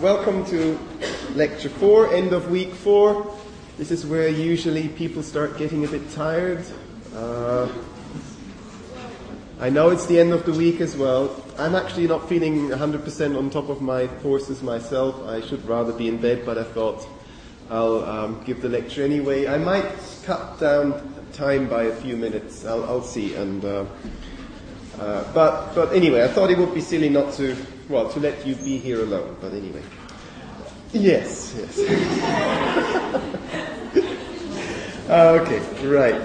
Welcome to lecture 4, end of week 4. This is where usually people start getting a bit tired. I know it's the end of the week as well. I'm actually not feeling 100% on top of my courses myself. I should rather be in bed, but I thought I'll give the lecture anyway. I might cut down time by a few minutes. I'll see. But anyway, I thought it would be silly not to let you be here alone. But anyway. Yes. Okay, right.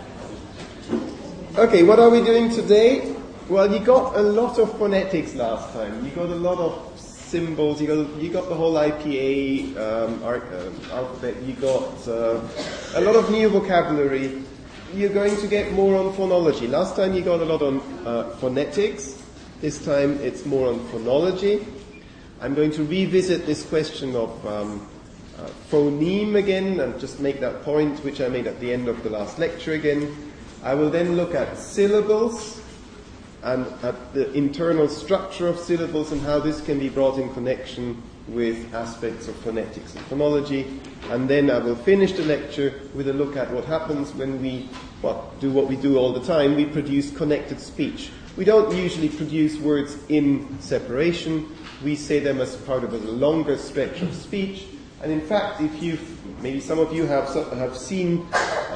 Okay, what are we doing today? Well, you got a lot of phonetics last time. You got a lot of symbols. You got the whole IPA alphabet. You got a lot of new vocabulary. You're going to get more on phonology. Last time you got a lot on phonetics. This time it's more on phonology. I'm going to revisit this question of phoneme again and just make that point which I made at the end of the last lecture again. I will then look at syllables and at the internal structure of syllables and how this can be brought in connection with aspects of phonetics and phonology. And then I will finish the lecture with a look at what happens when we do what we do all the time. We produce connected speech. We don't usually produce words in separation. We say them as part of a longer stretch of speech. And in fact, maybe some of you have seen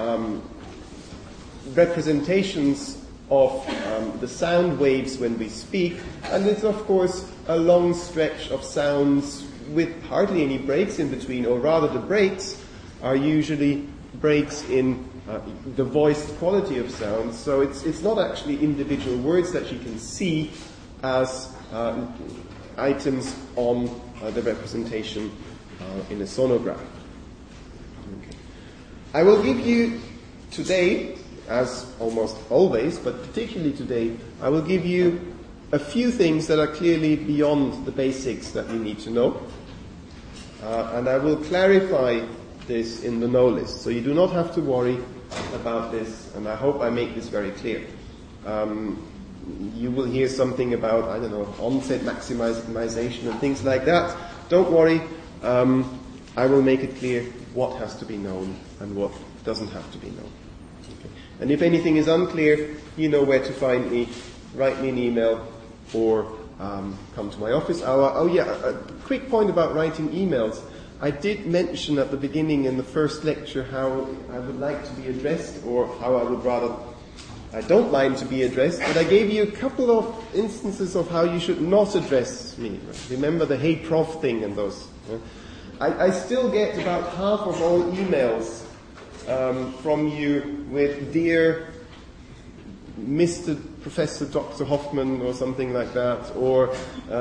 representations of the sound waves when we speak, and it's of course a long stretch of sounds with hardly any breaks in between, or rather the breaks are usually breaks in the voiced quality of sound. So it's not actually individual words that you can see as items on the representation in a sonograph. Okay. I will give you today, as almost always, but particularly today, I will give you a few things that are clearly beyond the basics that you need to know. And I will clarify this in the know list. So you do not have to worry about this, and I hope I make this very clear. You will hear something about, onset maximization and things like that. Don't worry. I will make it clear what has to be known and what doesn't have to be known. Okay. And if anything is unclear, you know where to find me. Write me an email or come to my office. A quick point about writing emails. I did mention at the beginning in the first lecture how I would like to be addressed, or how I don't mind to be addressed, but I gave you a couple of instances of how you should not address me. Remember the hey prof thing and those. I still get about half of all emails from you with dear Mr. Professor Dr. Hoffman or something like that, or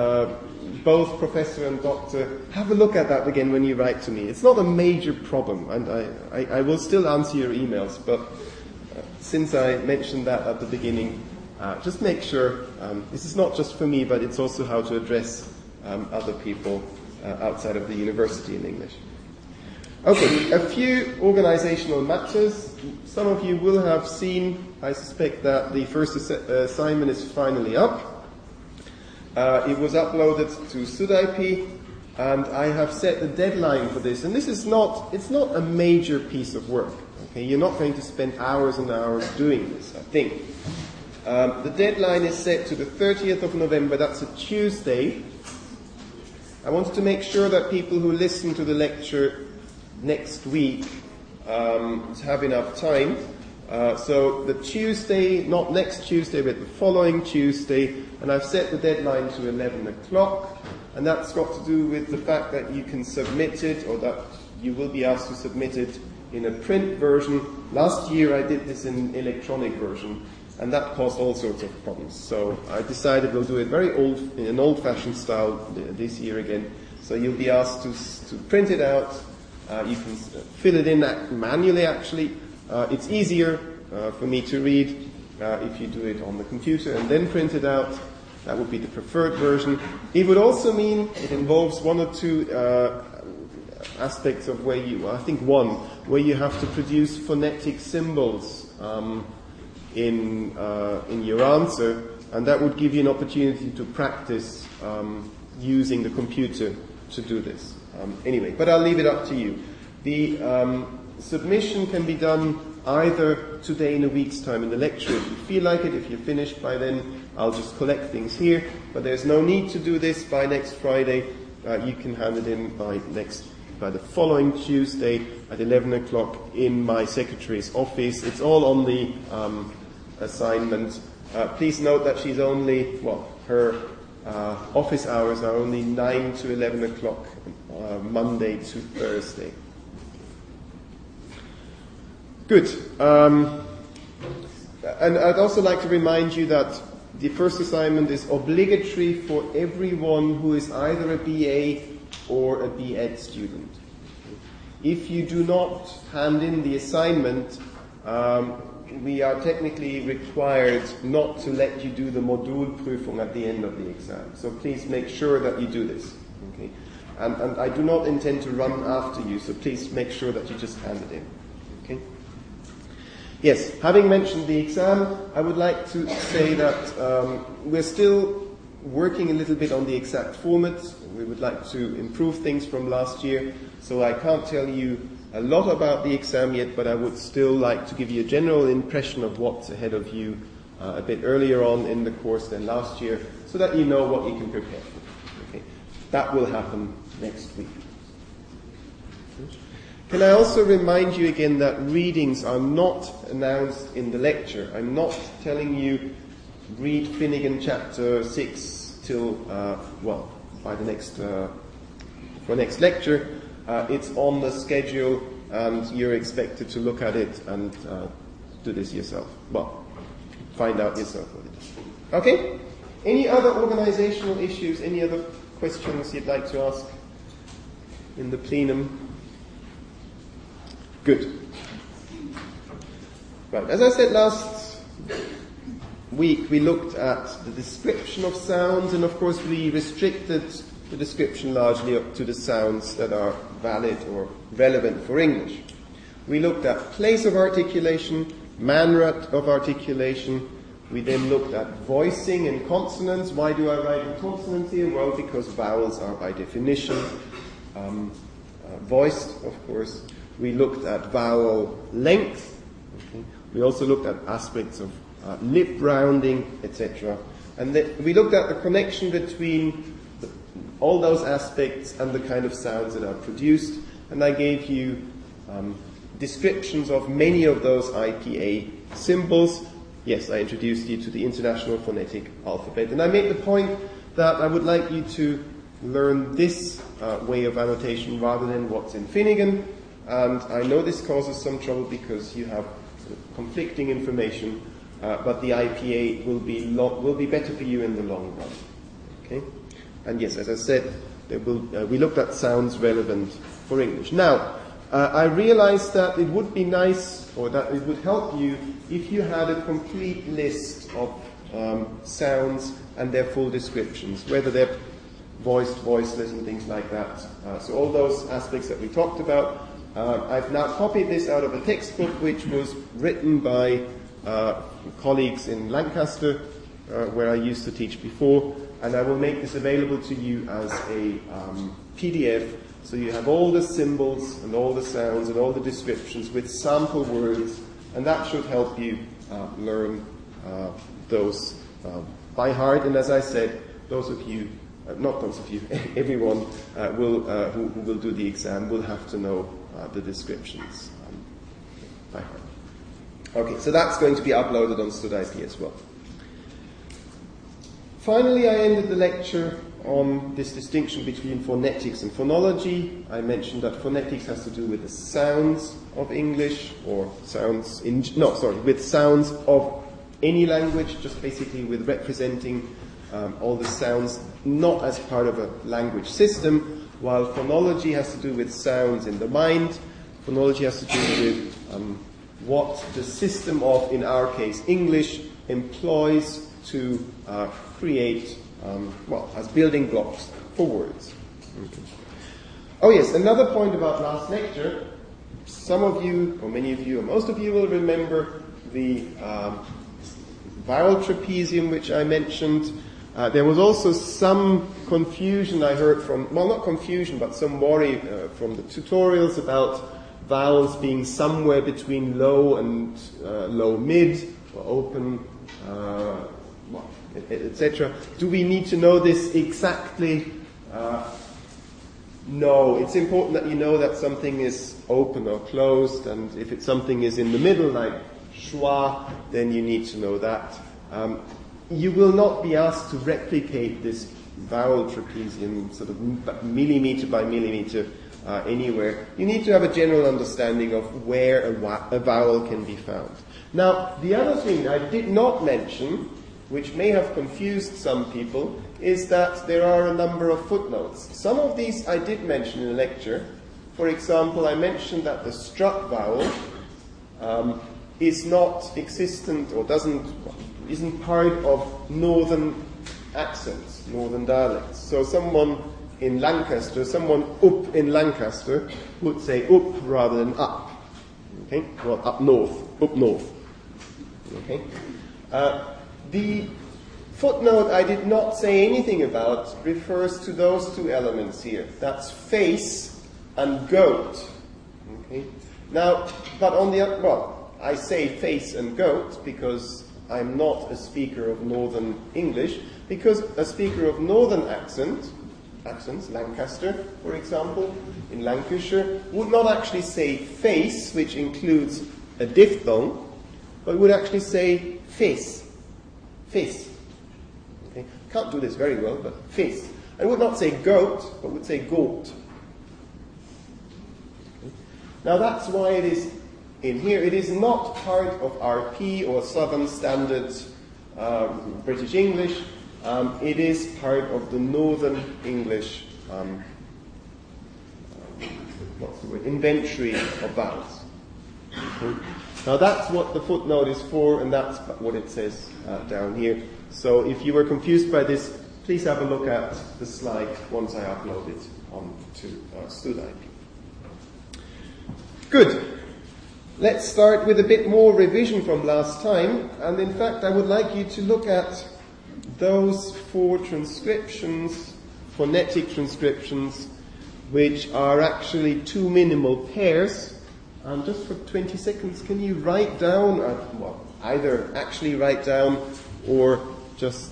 both Professor and Doctor. Have a look at that again when you write to me. It's not a major problem, and I will still answer your emails, but since I mentioned that at the beginning, just make sure this is not just for me, but it's also how to address other people outside of the university in English. Okay, a few organizational matters. Some of you will have seen, I suspect, that the first assignment is finally up. It was uploaded to SUDIP, and I have set the deadline for this. And it's not a major piece of work. Okay, you're not going to spend hours and hours doing this, I think. The deadline is set to the 30th of November. That's a Tuesday. I wanted to make sure that people who listen to the lecture next week have enough time. So the Tuesday, not next Tuesday, but the following Tuesday, and I've set the deadline to 11 o'clock, and that's got to do with the fact that you can submit it, or that you will be asked to submit it in a print version. Last year I did this in electronic version, and that caused all sorts of problems. So I decided we'll do it in an old-fashioned style this year again. So you'll be asked to print it out. You can fill it in manually, actually. It's easier for me to read if you do it on the computer and then print it out. That would be the preferred version. It would also mean it involves one or two aspects of where you have to produce phonetic symbols in your answer, and that would give you an opportunity to practice using the computer to do this. Anyway, but I'll leave it up to you. The submission can be done either today in a week's time in the lecture if you feel like it. If you're finished by then, I'll just collect things here. But there's no need to do this by next Friday. You can hand it in by the following Tuesday at 11 o'clock in my secretary's office. It's all on the assignment. Please note that she's only, her office hours are only 9 to 11 o'clock, Monday to Thursday. Good. And I'd also like to remind you that the first assignment is obligatory for everyone who is either a BA or a BEd student. If you do not hand in the assignment, we are technically required not to let you do the Modulprüfung at the end of the exam. So please make sure that you do this. Okay? And I do not intend to run after you, so please make sure that you just hand it in. Okay? Yes, having mentioned the exam, I would like to say that we're still working a little bit on the exact format. We would like to improve things from last year, so I can't tell you a lot about the exam yet, but I would still like to give you a general impression of what's ahead of you a bit earlier on in the course than last year, so that you know what you can prepare for. Okay. That will happen next week. Can I also remind you again that readings are not announced in the lecture. I'm not telling you read Finnegan chapter 6 till, by the next lecture. It's on the schedule and you're expected to look at it and do this yourself. Well, find out yourself what it is. Okay? Any other organizational issues, any other questions you'd like to ask in the plenum? Good. Right, as I said last week, we looked at the description of sounds, and of course we restricted the description largely up to the sounds that are valid or relevant for English. We looked at place of articulation, manner of articulation. We then looked at voicing and consonants. Why do I write in consonants here? Well, because vowels are by definition voiced, of course. We looked at vowel length. Okay. We also looked at aspects of lip rounding, etc. And we looked at the connection between all those aspects and the kind of sounds that are produced. And I gave you descriptions of many of those IPA symbols. Yes, I introduced you to the International Phonetic Alphabet. And I made the point that I would like you to learn this way of annotation rather than what's in Finnegan. And I know this causes some trouble because you have conflicting information, but the IPA will be better for you in the long run. Okay? And yes, as I said, we looked at sounds relevant for English. Now, I realized that it would be nice, or that it would help you, if you had a complete list of sounds and their full descriptions, whether they're voiced, voiceless, and things like that. So all those aspects that we talked about. I've now copied this out of a textbook which was written by colleagues in Lancaster, where I used to teach before, and I will make this available to you as a PDF, so you have all the symbols and all the sounds and all the descriptions with sample words, and that should help you learn those by heart. And as I said, those of you, not those of you, everyone who will do the exam will have to know the descriptions by heart. Okay, so that's going to be uploaded on StudIP as well. Finally, I ended the lecture on this distinction between phonetics and phonology. I mentioned that phonetics has to do with the sounds of English, or with sounds of any language, just basically with representing all the sounds not as part of a language system, while phonology has to do with sounds in the mind. Phonology has to do with what the system of, in our case, English, employs to create, as building blocks for words. Okay. Oh yes, another point about last lecture. Some of you, or many of you, or most of you will remember the vowel trapezium which I mentioned. There was also some confusion I heard from, well, not confusion, but some worry from the tutorials about vowels being somewhere between low and low mid, or open, etc. Do we need to know this exactly? No. It's important that you know that something is open or closed, and if it's something is in the middle, like schwa, then you need to know that. You will not be asked to replicate this vowel trapezium sort of millimeter by millimeter anywhere. You need to have a general understanding of where a vowel can be found. Now, the other thing I did not mention, which may have confused some people, is that there are a number of footnotes. Some of these I did mention in a lecture. For example, I mentioned that the struck vowel is not existent or isn't part of northern accents, northern dialects. So someone in Lancaster, someone up in Lancaster would say up rather than up. Okay? Well, up north. Okay? The footnote I did not say anything about refers to those two elements here. That's face and goat. Okay? Now, but on the other, well, I say face and goat because I'm not a speaker of Northern English, because a speaker of Northern accents, Lancaster, for example, in Lancashire, would not actually say face, which includes a diphthong, but would actually say face. Face. Okay? Can't do this very well, but face. I would not say goat, but would say goat. Okay? Now that's why it is in here. It is not part of RP or Southern Standard British English. It is part of the Northern English inventory of vowels. Okay. Now that's what the footnote is for, and that's what it says down here. So if you were confused by this, please have a look at the slide once I upload it onto StudIP. Good. Let's start with a bit more revision from last time, and in fact I would like you to look at those 4 transcriptions, phonetic transcriptions, which are actually 2 minimal pairs. And just for 20 seconds, can you write down, either actually write down or just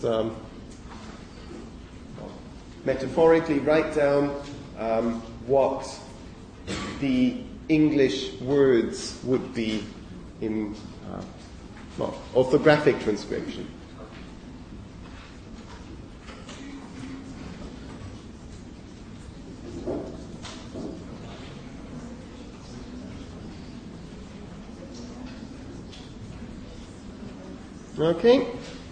metaphorically write down what the English words would be in orthographic transcription. Okay.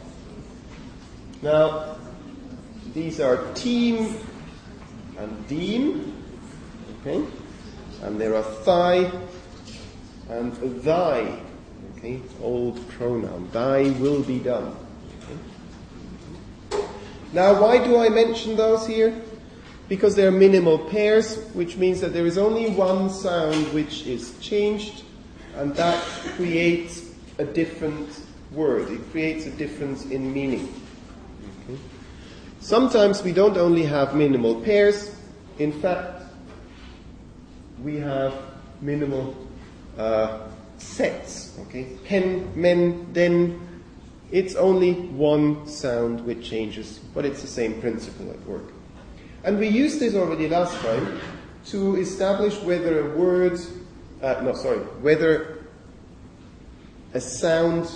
Now, these are team and deem. Okay. And there are thigh and thy. Okay. Old pronoun. Thy will be done. Okay. Now, why do I mention those here? Because they are minimal pairs, which means that there is only one sound which is changed, and that creates a different word. It creates a difference in meaning. Okay. Sometimes we don't only have minimal pairs. In fact, we have minimal sets. Okay, pen, men, den. It's only one sound which changes, but it's the same principle at work. And we used this already last time to establish whether a word, whether a sound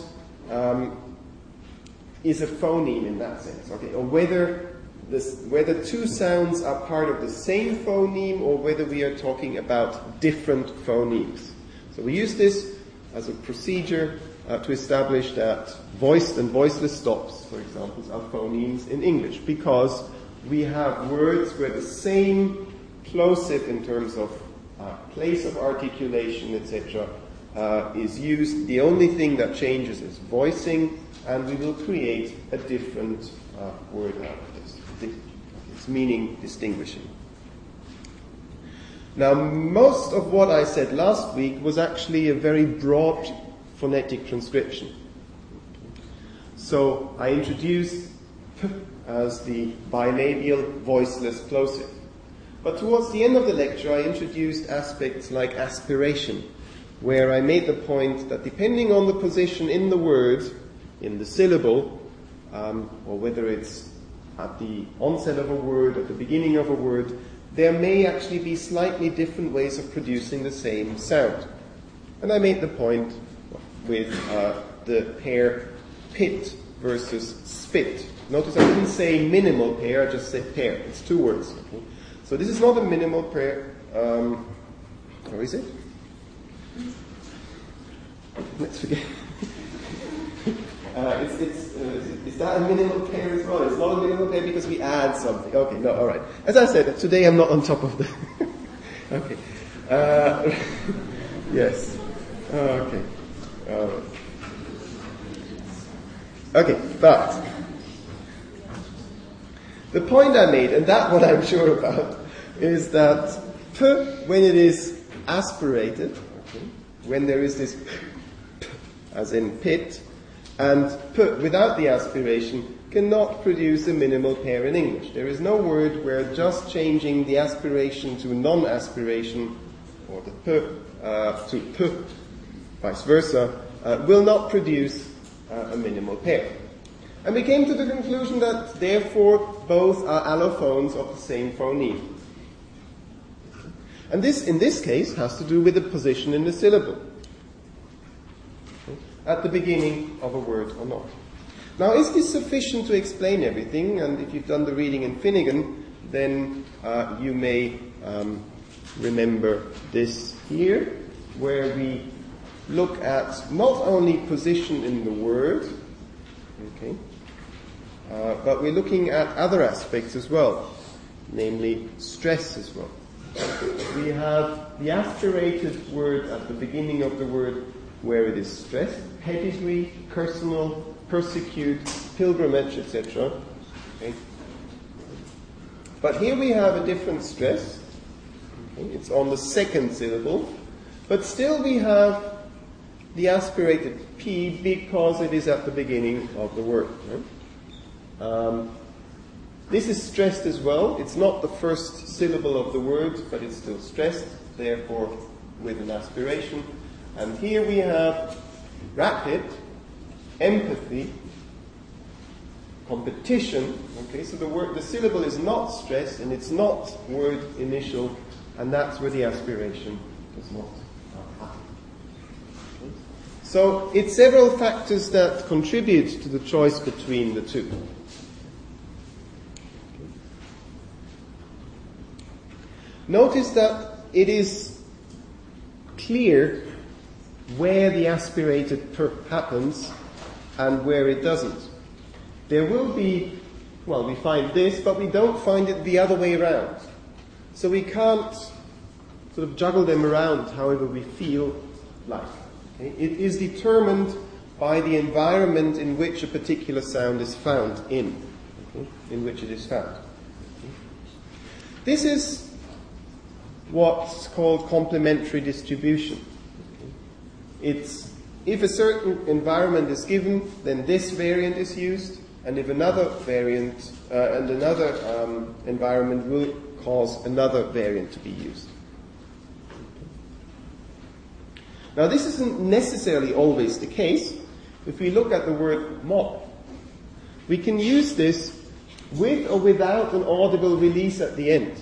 is a phoneme in that sense, okay, or whether two sounds are part of the same phoneme or whether we are talking about different phonemes. So we use this as a procedure to establish that voiced and voiceless stops, for example, are phonemes in English, because we have words where the same plosive in terms of place of articulation, etc., is used. The only thing that changes is voicing, and we will create a different word out of this. It's meaning distinguishing. Now, most of what I said last week was actually a very broad phonetic transcription. So I introduced p as the bilabial voiceless plosive. But towards the end of the lecture, I introduced aspects like aspiration, where I made the point that depending on the position in the word, in the syllable, or whether it's at the onset of a word, at the beginning of a word, there may actually be slightly different ways of producing the same sound. And I made the point with the pair pit versus spit. Notice I didn't say minimal pair, I just said pair. It's two words. Okay? So this is not a minimal pair. Or is it? Let's forget. Is that a minimal pair as well? It's not a minimal pair because we add something. Okay, no, alright. As I said, today I'm not on top of the... Okay. Yes. Okay. Okay, but the point I made, and that what I'm sure about, is that p, when it is aspirated, okay, when there is this p, as in pit, and p without the aspiration cannot produce a minimal pair in English. There is no word where just changing the aspiration to non-aspiration, or the p to p, vice versa, will not produce a minimal pair. And we came to the conclusion that, therefore, both are allophones of the same phoneme. And this, in this case, has to do with the position in the syllable, at the beginning of a word or not. Now, is this sufficient to explain everything? And if you've done the reading in Finnegan, then you may remember this here, where we look at not only position in the word, okay, but we're looking at other aspects as well, namely stress as well. We have the aspirated word at the beginning of the word where it is stressed, pedigree, personal, persecute, pilgrimage, etc. Okay. But here we have a different stress. Okay. It's on the second syllable, but still we have the aspirated P because it is at the beginning of the word. Right? This is stressed as well. It's not the first syllable of the word, but it's still stressed, therefore with an aspiration. And here we have rapid, empathy, competition. Okay, so the syllable is not stressed and it's not word initial, and that's where the aspiration does not happen. Okay. So it's several factors that contribute to the choice between the two. Notice that it is clear where the aspirated p happens and where it doesn't. There will be, well, we find this, but we don't find it the other way around. So we can't sort of juggle them around however we feel like. Okay? It is determined by the environment in which a particular sound is found in which it is found. Okay? This is what's called complementary distribution. It's, if a certain environment is given, then this variant is used, and if another variant and another environment will cause another variant to be used. Now, this isn't necessarily always the case. If we look at the word mop, we can use this with or without an audible release at the end.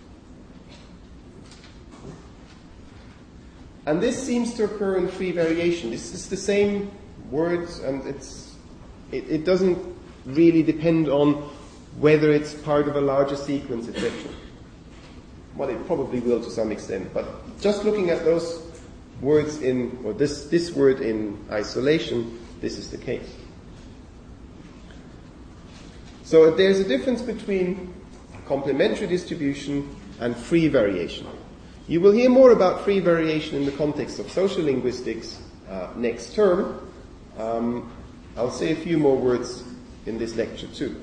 And this seems to occur in free variation. This is the same words, and it doesn't really depend on whether it's part of a larger sequence, etc. Well, it probably will to some extent, but just looking at those words in, or this word in isolation, this is the case. So there's a difference between complementary distribution and free variation. You will hear more about free variation in the context of social linguistics next term. I'll say a few more words in this lecture too.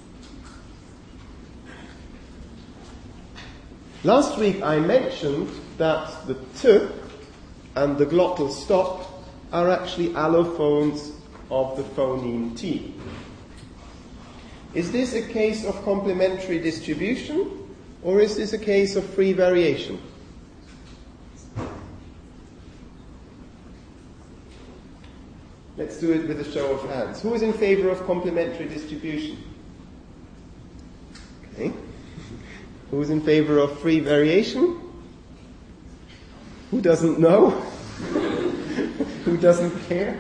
Last week I mentioned that the t and the glottal stop are actually allophones of the phoneme t. Is this a case of complementary distribution, or is this a case of free variation? Let's do it with a show of hands. Who is in favor of complementary distribution? Okay. Who is in favor of free variation? Who doesn't know? Who doesn't care?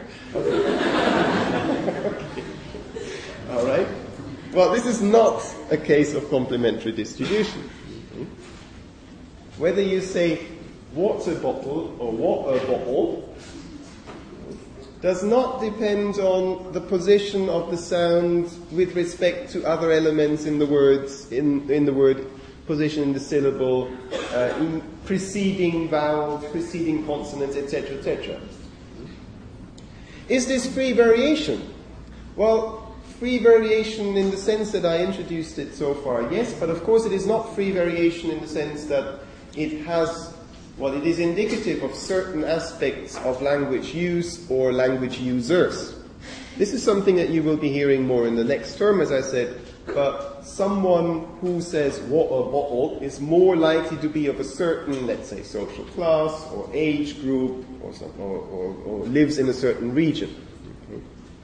Okay. All right. Well, this is not a case of complementary distribution. Whether you say water bottle or water bottle does not depend on the position of the sound with respect to other elements in the words, in the word, position in the syllable, in preceding vowels, preceding consonants, etc., etc. Is this free variation? Well, free variation in the sense that I introduced it so far, yes, but of course it is not free variation in the sense that it has, well, it is indicative of certain aspects of language use or language users. This is something that you will be hearing more in the next term, as I said, but someone who says water bottle is more likely to be of a certain, let's say, social class or age group or lives in a certain region. Okay.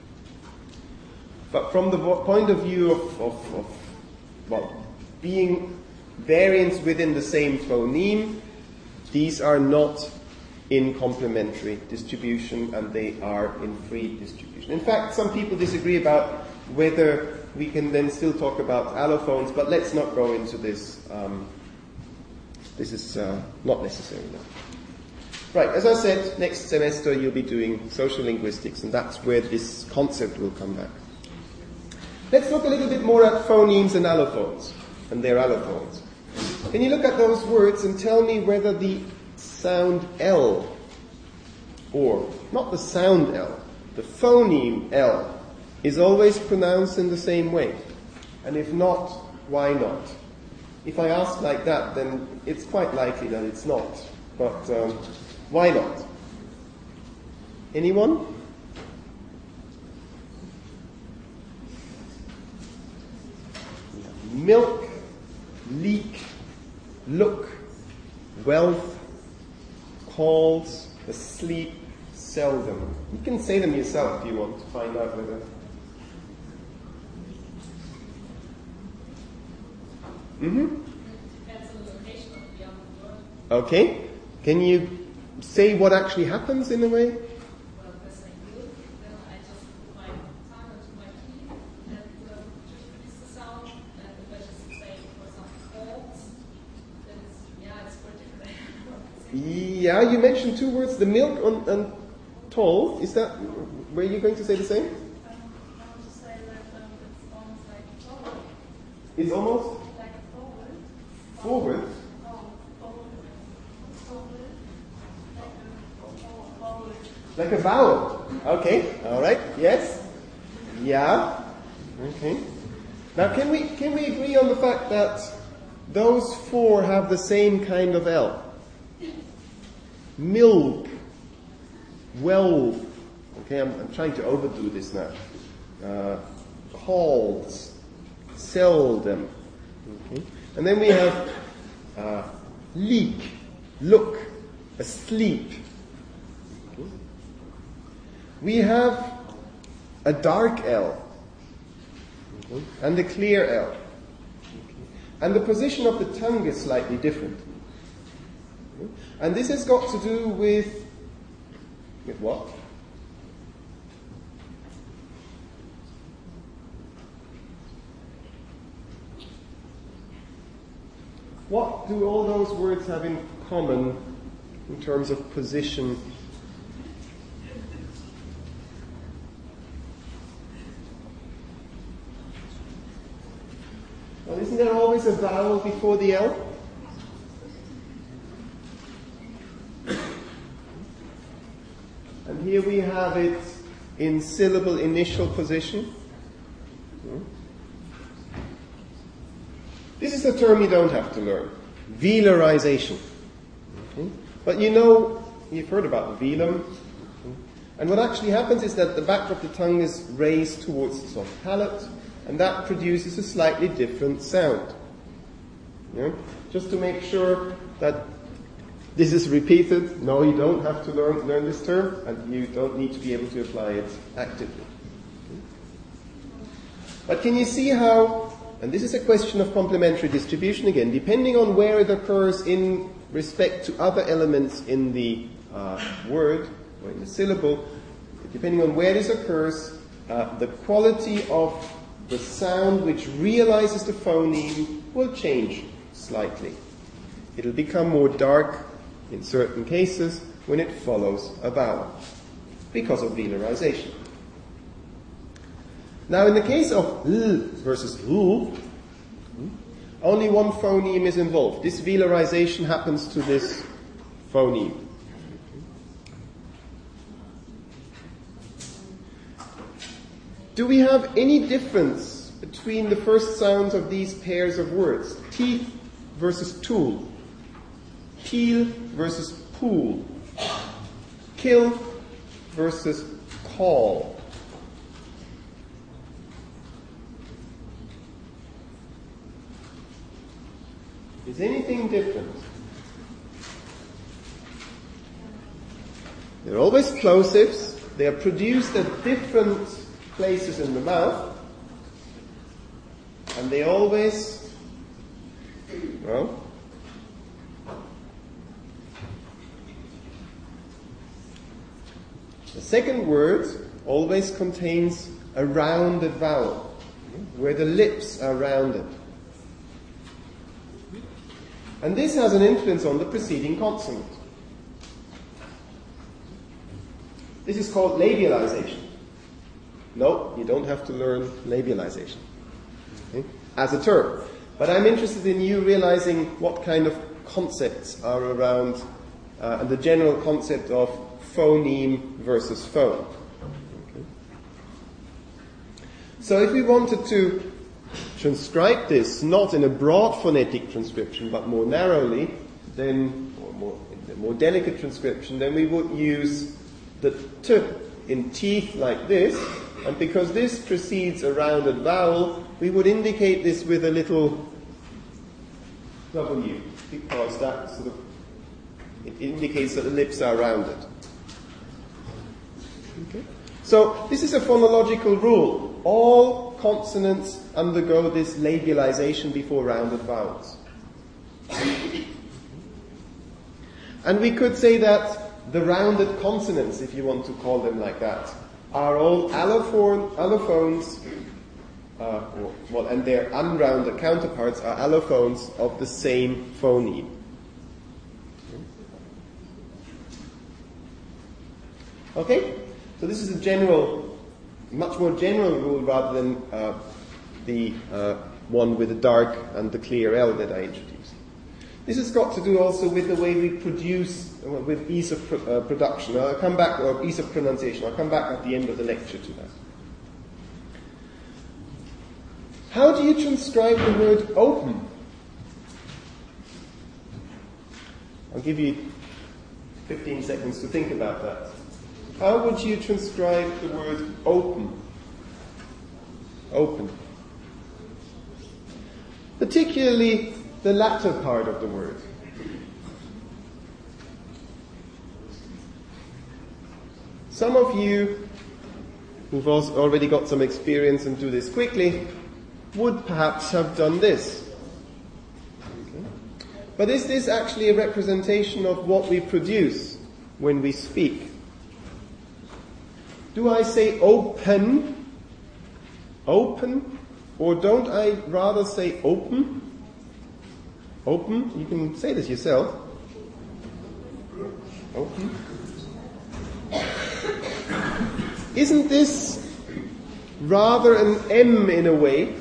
But from the point of view of being variants within the same phoneme, these are not in complementary distribution and they are in free distribution. In fact, some people disagree about whether we can then still talk about allophones, but let's not go into this. This is not necessary now. Right, as I said, next semester you'll be doing social linguistics, and that's where this concept will come back. Let's look a little bit more at phonemes and allophones, and their allophones. Can you look at those words and tell me whether the sound L, or not the sound L, the phoneme L, is always pronounced in the same way? And if not, why not? If I ask like that, then it's quite likely that it's not. But why not? Anyone? Milk, leak, look, wealth, calls, asleep, seldom. You can say them yourself if you want to find out whether. Depends on the location of the word. Okay. Can you say what actually happens in a way? Well, as I do, then I just put my tongue into my teeth and just produce the sound. And if I just say, for example, calls, then it's pretty different. Yeah, you mentioned two words, the milk and toll. Is that, were you going to say the same? I want to say that it's almost like forward. It's almost Like forward. forward. Like a vowel. Okay, alright, yes. Yeah. Okay. Now can we agree on the fact that those four have the same kind of L? Milk, wealth. Okay, I'm trying to overdo this now. Calls, seldom. Okay. And then we have leak, look, asleep. Okay. We have a dark L, okay, and a clear L. Okay. And the position of the tongue is slightly different. Okay. And this has got to do with what? What do all those words have in common in terms of position? Well, isn't there always a vowel before the L? And here we have it in syllable initial position. This is a term you don't have to learn. Velarization. Okay. But you've heard about the velum. Okay. And what actually happens is that the back of the tongue is raised towards the soft palate, and that produces a slightly different sound. Yeah? Just to make sure that this is repeated. No, you don't have to learn this term, and you don't need to be able to apply it actively. But can you see how, and this is a question of complementary distribution again, depending on where it occurs in respect to other elements in the word, or in the syllable, depending on where this occurs, the quality of the sound which realizes the phoneme will change slightly. It'll become more dark in certain cases when it follows a vowel, because of velarization. Now in the case of L versus L, only one phoneme is involved. This velarization happens to this phoneme. Do we have any difference between the first sounds of these pairs of words? Teeth versus tool. Peel versus pool. Kill versus call. Is anything different? They're always plosives. They are produced at different places in the mouth. And they always, well, the second word always contains a rounded vowel, where the lips are rounded. And this has an influence on the preceding consonant. This is called labialization. No, you don't have to learn labialization, okay, as a term. But I'm interested in you realizing what kind of concepts are around and the general concept of phoneme versus phone. Okay. So if we wanted to transcribe this not in a broad phonetic transcription but more narrowly, then, or in a more delicate transcription, then we would use the t in teeth like this, and because this precedes a rounded vowel, we would indicate this with a little W, because that sort of, it indicates that the lips are rounded. Okay. So this is a phonological rule. All consonants undergo this labialization before rounded vowels. And we could say that the rounded consonants, if you want to call them like that, are all allophones, and their unrounded counterparts are allophones of the same phoneme. Okay? So this is a general, much more general rule rather than the one with the dark and the clear L that I introduced. This has got to do also with the way we produce, with ease of production. I'll come back, or ease of pronunciation. I'll come back at the end of the lecture to that. How do you transcribe the word open? I'll give you 15 seconds to think about that. How would you transcribe the word open? Open. Particularly the latter part of the word. Some of you who've also already got some experience and do this quickly would perhaps have done this. Okay. But is this actually a representation of what we produce when we speak? Do I say open? Open? Or don't I rather say open? Open? You can say this yourself. Open. Isn't this rather an M in a way,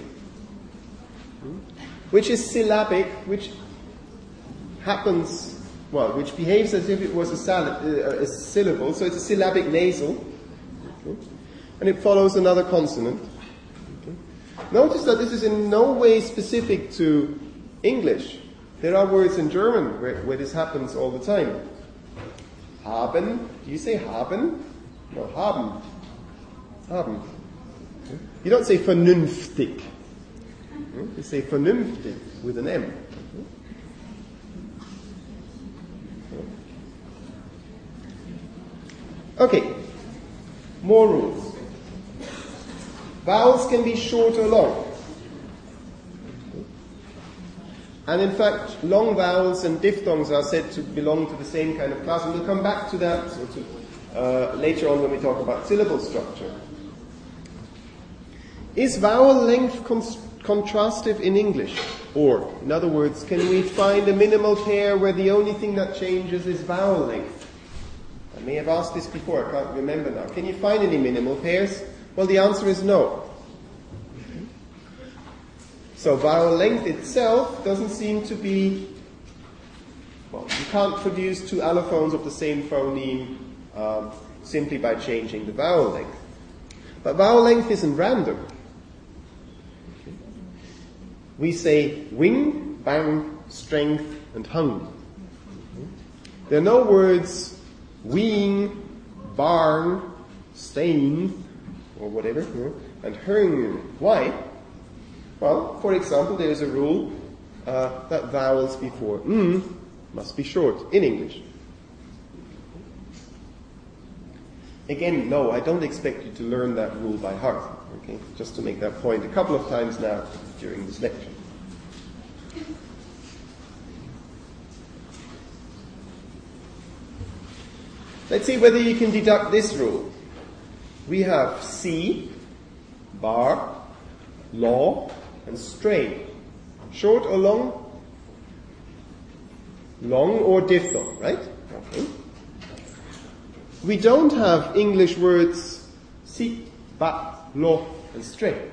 which is syllabic, which happens, well, which behaves as if it was a syllable, so it's a syllabic nasal, okay, and it follows another consonant. Okay. Notice that this is in no way specific to English. There are words in German where this happens all the time. Haben, do you say haben? No, haben. Haben. Okay. You don't say vernünftig. You say vernünftig with an M. Okay, more rules. Vowels can be short or long. And in fact, long vowels and diphthongs are said to belong to the same kind of class, and we'll come back to that later on when we talk about syllable structure. Is vowel length contrastive in English? Or, in other words, can we find a minimal pair where the only thing that changes is vowel length? I may have asked this before, I can't remember now. Can you find any minimal pairs? Well, the answer is no. So vowel length itself doesn't seem to be, well, you can't produce two allophones of the same phoneme simply by changing the vowel length. But vowel length isn't random. We say wing, bang, strength, and hung. There are no words weeing, barn, stain, or whatever, and hung. Why? Well, for example, there is a rule that vowels before must be short in English. Again, no, I don't expect you to learn that rule by heart. Okay, just to make that point a couple of times now during this lecture. Let's see whether you can deduct this rule. We have C, bar, law, and strain. Short or long? Long or diphthong, right? Okay. We don't have English words si, ba, lo, and strain.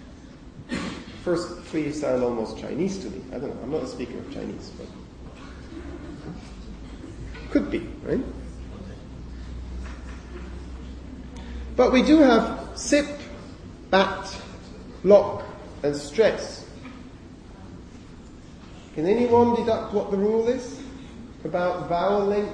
First three sound almost Chinese to me. I don't know, I'm not a speaker of Chinese, but could be, right? But we do have sip, bat, lock, and stress. Can anyone deduct what the rule is about vowel length?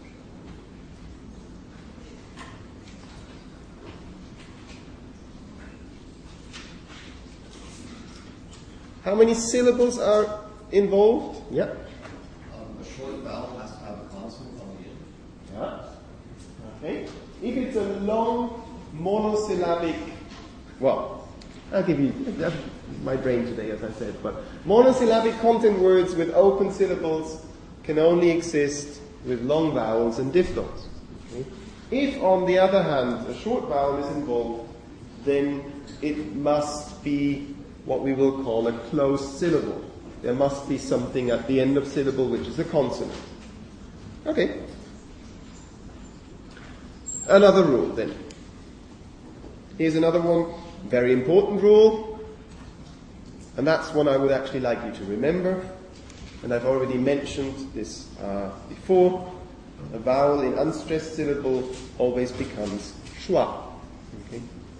How many syllables are involved? Yeah. A short vowel has to have a consonant on the end. Yeah. Okay. If it's a long monosyllabic, well, I'll give you, that's my brain today, as I said, but monosyllabic content words with open syllables can only exist with long vowels and diphthongs. Okay? If, on the other hand, a short vowel is involved, then it must be what we will call a closed syllable. There must be something at the end of syllable which is a consonant. Okay. Another rule then. Here's another one, very important rule, and that's one I would actually like you to remember, and I've already mentioned this before. A vowel in unstressed syllable always becomes schwa. Okay?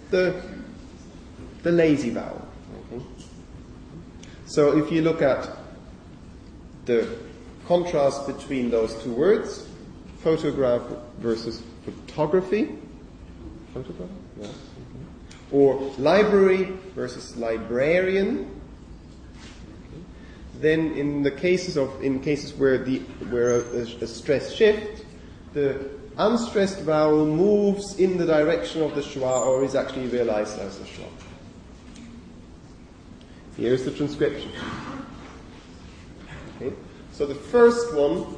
The lazy vowel. Okay? So if you look at the contrast between those two words, photograph versus photography, photograph? Yes. Or library versus librarian. Okay. Then in cases where a stress shift, the unstressed vowel moves in the direction of the schwa or is actually realized as a schwa. Here's the transcription. Okay. So the first one,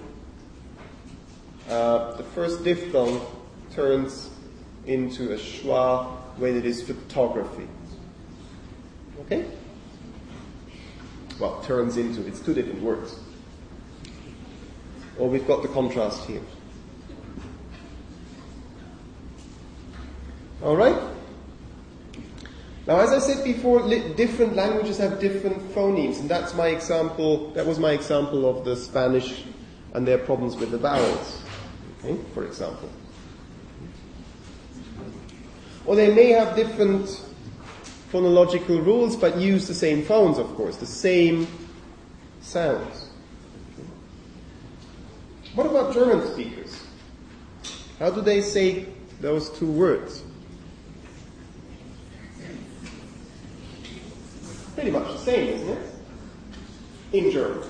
the first diphthong turns into a schwa when it is photography. Okay? Well, turns into, it's two different words. Or we've got the contrast here. Alright? Now, as I said before, different languages have different phonemes, and that was my example of the Spanish and their problems with the vowels. Okay, for example. Or they may have different phonological rules, but use the same phones, of course, the same sounds. Okay. What about German speakers? How do they say those two words? pretty much the same, isn't it? In German.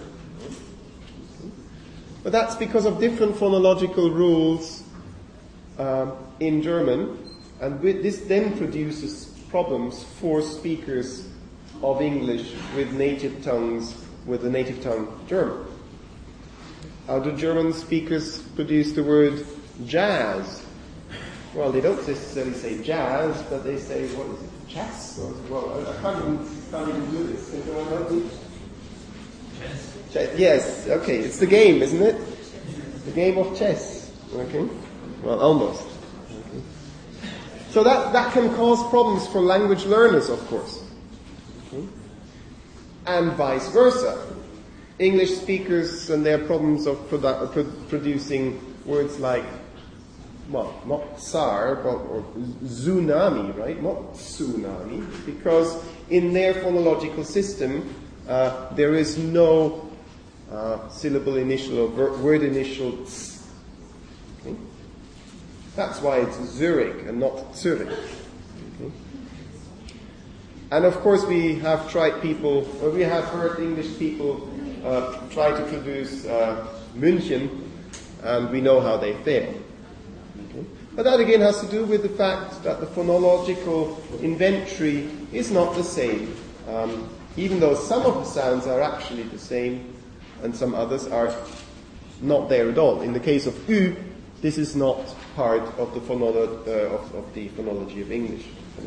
But that's because of different phonological rules in German, and this then produces problems for speakers of English with the native tongue German. How do German speakers produce the word jazz? Well, they don't necessarily say jazz, but they say, what is it, chess? Well, I can't even do this. Can someone help me? Chess. Yes, okay, it's the game, isn't it? The game of chess. Okay? Well, almost. Okay. So that can cause problems for language learners, of course. Okay. And vice versa. English speakers and their problems of producing words like, well, not tsar, but or tsunami, right? Not tsunami, because in their phonological system, there is no syllable initial or word initial ts. Okay? That's why it's Zurich and not Zurich. Okay? And of course we have heard English people try to produce München, and we know how they fail. Okay? But that again has to do with the fact that the phonological inventory is not the same. Even though some of the sounds are actually the same, and some others are not there at all. In the case of U, this is not part of the phonology of English.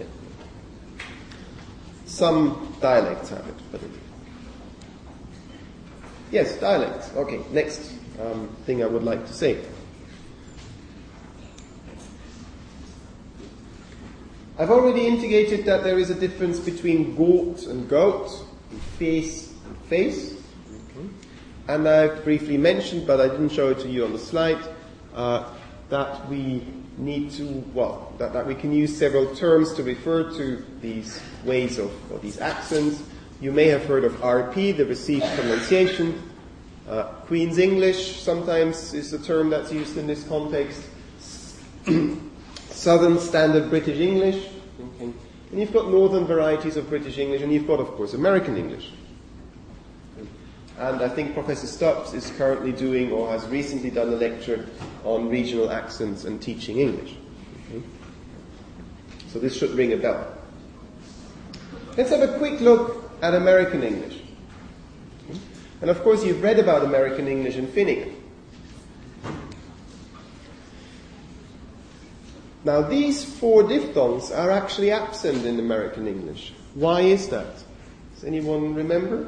Some dialects have it, but yes, dialects. Okay, next thing I would like to say. I've already indicated that there is a difference between goat and goat, and face and face. Okay. And I've briefly mentioned, but I didn't show it to you on the slide, that we need to, that we can use several terms to refer to these ways of, or these accents. You may have heard of RP, the received pronunciation. Queen's English sometimes is a term that's used in this context. Southern Standard British English. Okay. And you've got northern varieties of British English, and you've got, of course, American English. Okay. And I think Professor Stubbs is currently doing, or has recently done a lecture on regional accents and teaching English. Okay. So this should ring a bell. Let's have a quick look at American English. Okay. And of course you've read about American English in Finnegan. Now these four diphthongs are actually absent in American English. Why is that? Does anyone remember?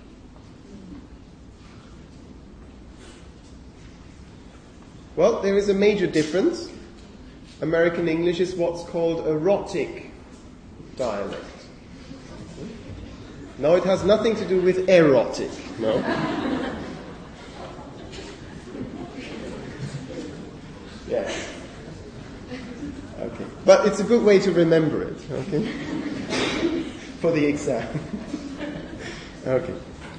Well, there is a major difference. American English is what's called a rhotic dialect. No, it has nothing to do with erotic, no. Yes. Okay. But it's a good way to remember it, okay? For the exam. Okay.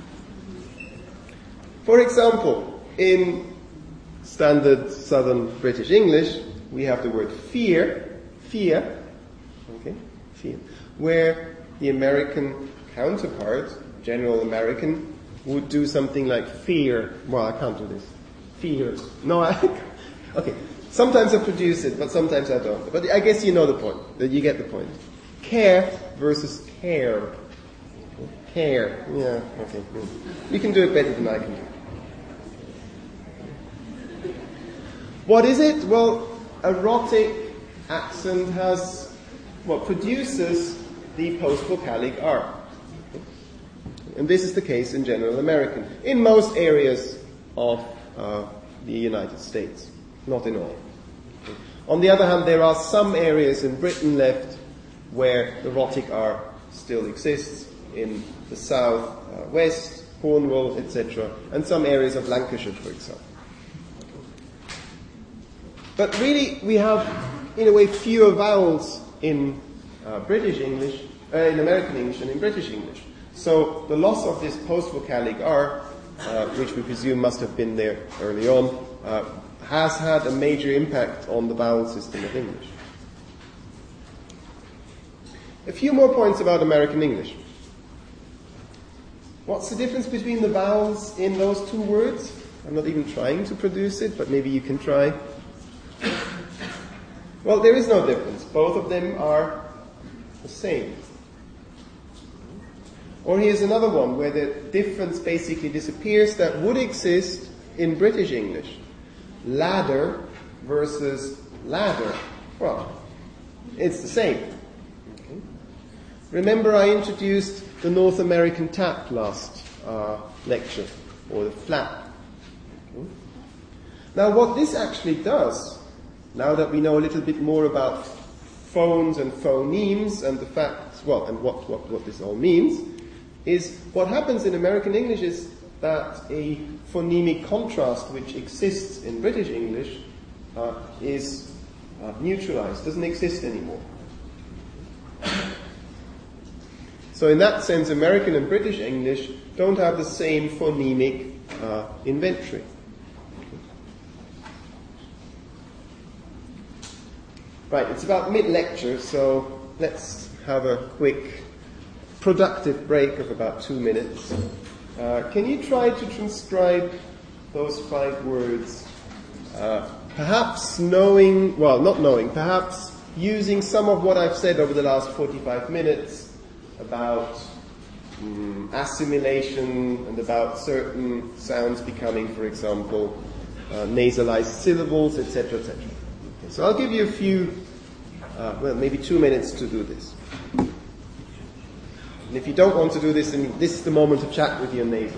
For example, in standard Southern British English, we have the word fear, okay, fear, where the American counterpart, general American, would do something like fear. Well, I can't do this. Fear. No, okay. Sometimes I produce it, but sometimes I don't. But I guess you know the point. That you get the point. Care versus care. Care. Yeah, okay. You can do it better than I can do. What is it? Well, a rhotic accent produces the post-vocalic R. And this is the case in general American. In most areas of the United States. Not in all. On the other hand, there are some areas in Britain left where the rhotic R still exists, in the south, west, Cornwall, etc., and some areas of Lancashire, for example. But really, we have, in a way, fewer vowels in British English, in American English, and in British English. So the loss of this post-vocalic R, which we presume must have been there early on, has had a major impact on the vowel system of English. A few more points about American English. What's the difference between the vowels in those two words? I'm not even trying to produce it, but maybe you can try. Well, there is no difference. Both of them are the same. Or here's another one where the difference basically disappears that would exist in British English. Ladder versus ladder. Well, it's the same. Okay. Remember I introduced the North American tap last lecture, or the flap. Okay. Now what this actually does, now that we know a little bit more about phones and phonemes and the facts, well, and what this all means, is what happens in American English is that a phonemic contrast which exists in British English is neutralized, doesn't exist anymore. So in that sense, American and British English don't have the same phonemic inventory. Right, it's about mid-lecture, so let's have a quick productive break of about 2 minutes. Can you try to transcribe those 5 words? Perhaps knowing, well, not knowing, perhaps using some of what I've said over the last 45 minutes about assimilation and about certain sounds becoming, for example, nasalized syllables, etc., etc. Okay, so I'll give you a few, maybe 2 minutes to do this. And if you don't want to do this, then this is the moment to chat with your neighbor.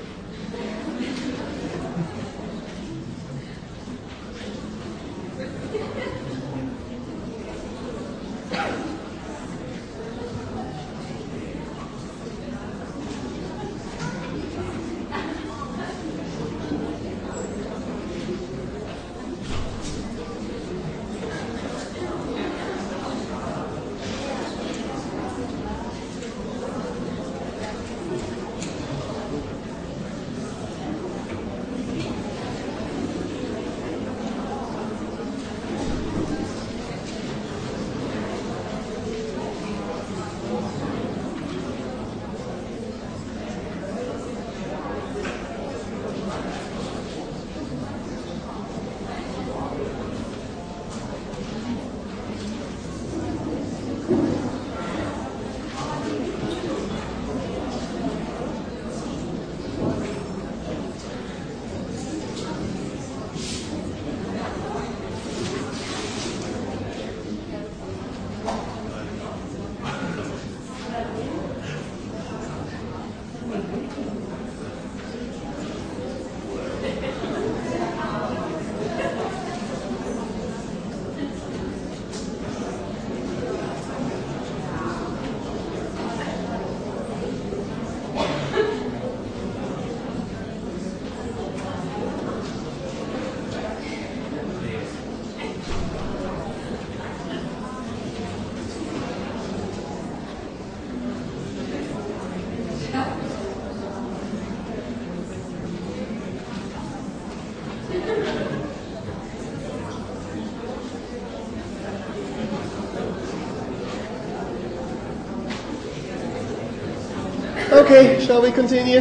Okay, shall we continue?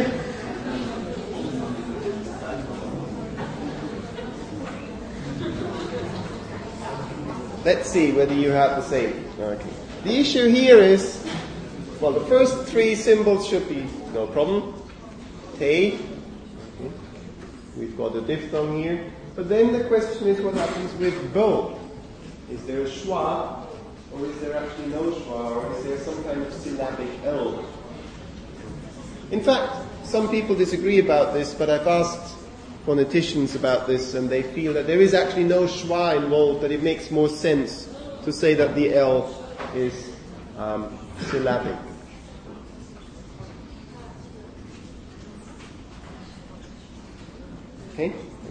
Let's see whether you have the same. Okay. The issue here is, well, the first 3 symbols should be no problem. Te. Okay. We've got a diphthong here. But then the question is what happens with bo? Is there a schwa, or is there actually no schwa, or is there some kind of syllabic L? In fact, some people disagree about this, but I've asked phoneticians about this, and they feel that there is actually no schwa involved, that it makes more sense to say that the L is syllabic. Okay?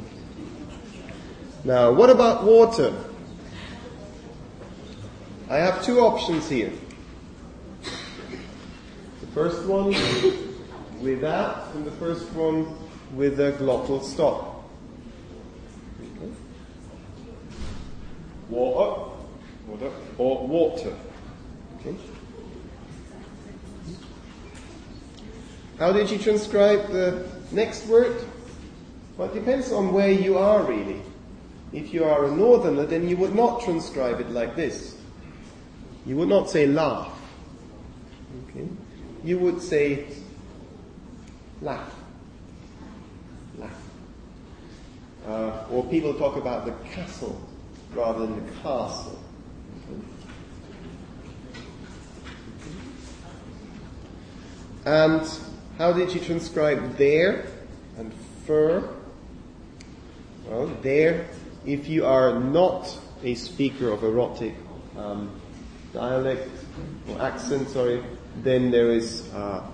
Now, what about water? I have 2 options here. The first one with that, and the first one with a glottal stop. Okay. Water, or water. Okay. How did you transcribe the next word? Well, it depends on where you are, really. If you are a northerner, then you would not transcribe it like this. You would not say laugh. Okay? You would say laugh. Laugh. Or people talk about the castle rather than the castle. Okay? And how did you transcribe there and fur? Well, there, if you are not a speaker of erotic dialect or accent, then there is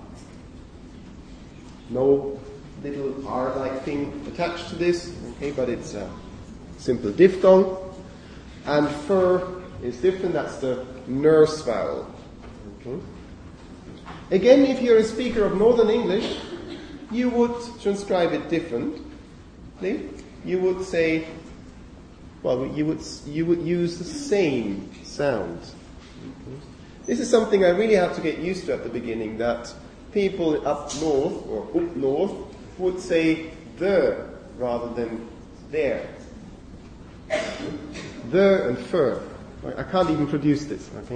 no little R-like thing attached to this, okay, but it's a simple diphthong. And fur is different, that's the nurse vowel. Okay. Again, if you're a speaker of Northern English, you would transcribe it differently. You would say, well, you would use the same sound. Okay. This is something I really had to get used to at the beginning, that people up north, or up north, would say the rather than there. The and fur. I can't even produce this, okay?